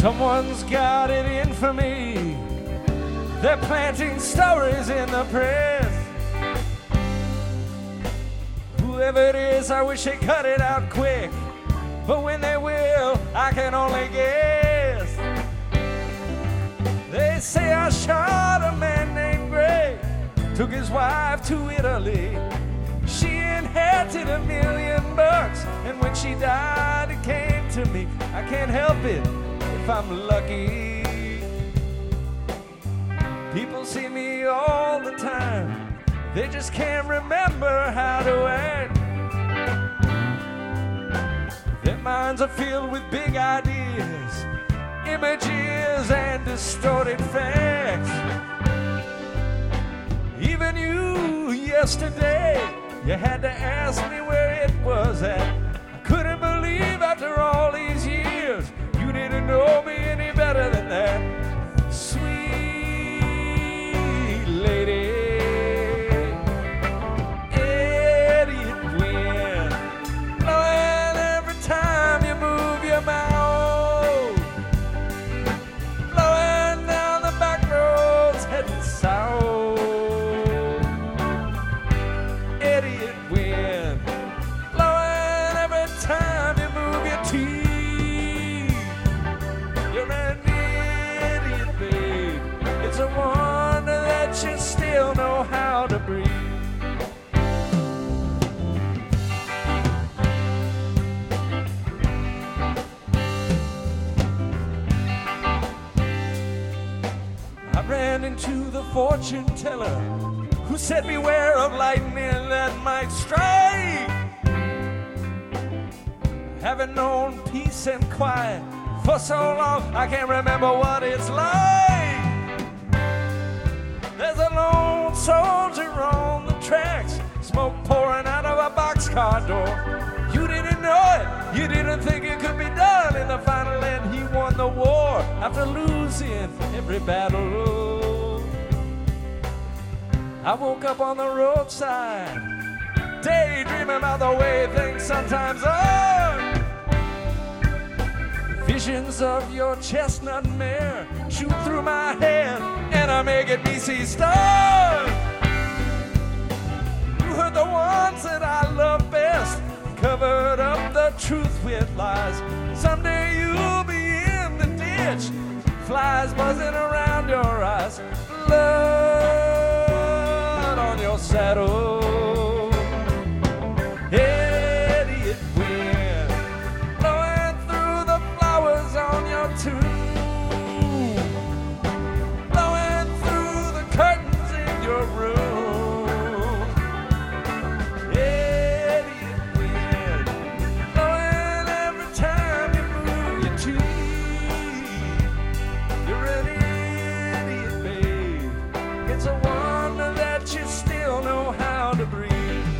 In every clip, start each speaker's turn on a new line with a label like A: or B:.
A: Someone's got it in for me. They're planting stories in the press. Whoever it is, I wish they cut it out quick. But when they will, I can only guess. They say I shot a man named Gray, took his wife to Italy. She inherited $1 million, and when she died, it came to me. I can't help it if I'm lucky. People see me all the time, they just can't remember how to act. Their minds are filled with big ideas, images, and distorted facts. Even you, yesterday, you had to ask me where it was at. I couldn't believe after all these years you didn't know me any better than that. Sweet lady, idiot wind, blowing every time you move your mouth, blowing down the back roads heading south. Idiot wind, blowing every time you move your teeth. You're an idiot, babe. It's a wonder that you still know how to breathe. I ran into the fortune teller who said beware of lightning that might strike. Haven't known peace and quiet for so long, I can't remember what it's like. There's a lone soldier on the tracks, smoke pouring out of a boxcar door. You didn't know it, you didn't think it could be done. In the final end, he won the war after losing every battle. I woke up on the roadside, daydreaming about the way things sometimes are. Visions of your chestnut mare shoot through my head and are making me see stars. You heard the ones that I love best, covered up the truth with lies. Someday you'll be in the ditch, flies buzzing around your eyes, blood on your saddle. Idiot wind, blowing through the flowers on your tomb, blowing through the curtains in your room. Idiot wind, blowing every time you move your teeth. You're an idiot, babe. It's a wonder that you still know how to breathe.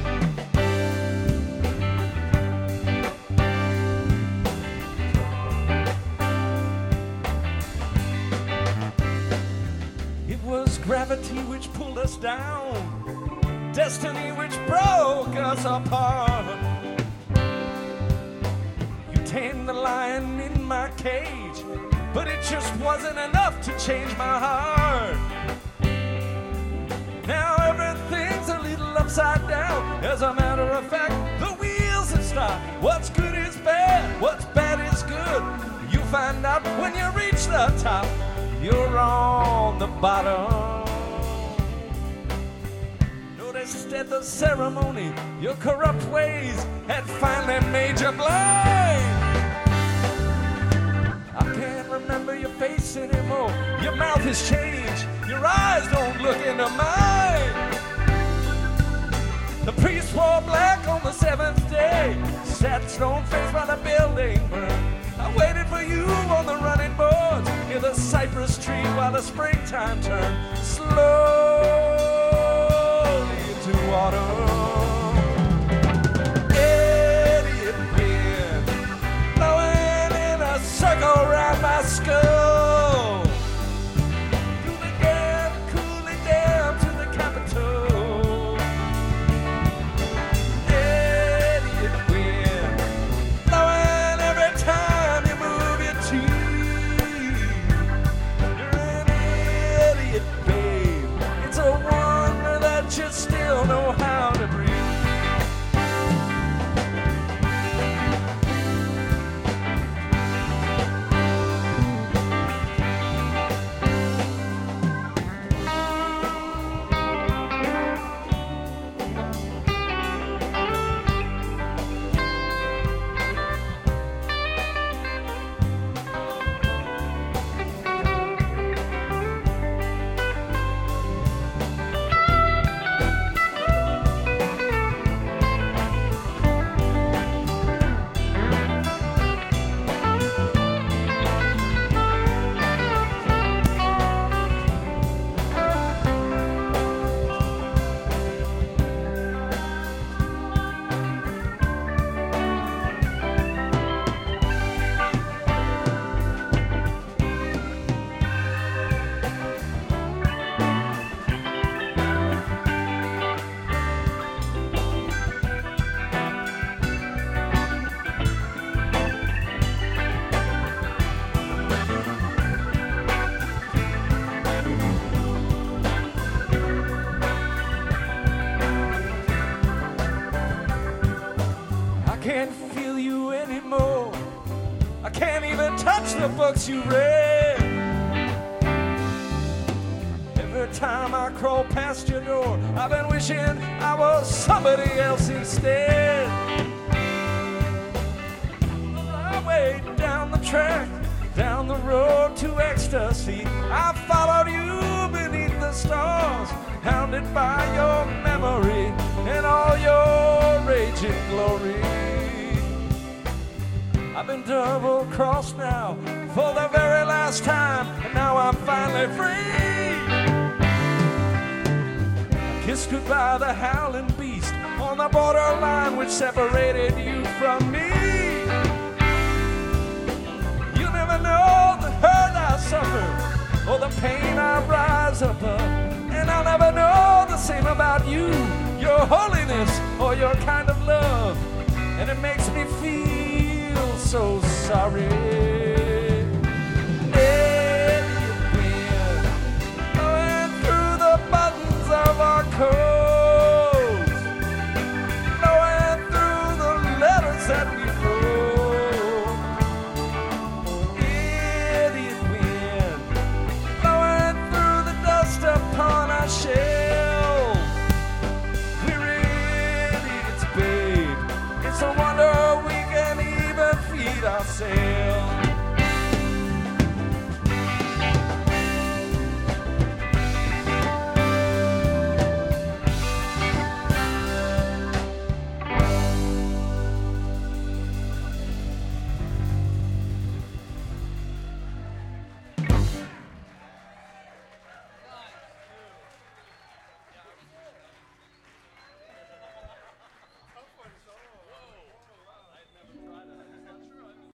A: It was gravity which pulled us down, destiny which broke us apart. You tamed the lion in my cage, but it just wasn't enough to change my heart. Now everything's a little upside down. As a matter of fact, the wheels have stopped. What's good is bad, what's bad is good. You find out when you reach the top, you're on the bottom. Noticed at the ceremony, your corrupt ways had finally made you blind. I can't remember your face anymore. Your mouth has changed, your eyes don't look into mine. The priest wore black on the seventh day, sat stone-faced by the building burned. I waited for you on the running boards near the cypress tree while the springtime turned slowly into autumn. Idiot wind, blowing in a circle round my skull. Cooling down to the Capitol. Idiot wind, blowing every time you move your teeth. the books you read. Every time I crawl past your door, I've been wishing I was somebody else instead. Right way down the track, down the road to ecstasy, I followed you beneath the stars, hounded by your memory and all your raging glory. I've been double-crossed now for the very last time, and now I'm finally free. I kissed goodbye the howling beast on the borderline which separated you from me. You never know the hurt I suffer or the pain I rise above, and I'll never know the same about you, your holiness or your kind of love, and it makes me feel so sorry.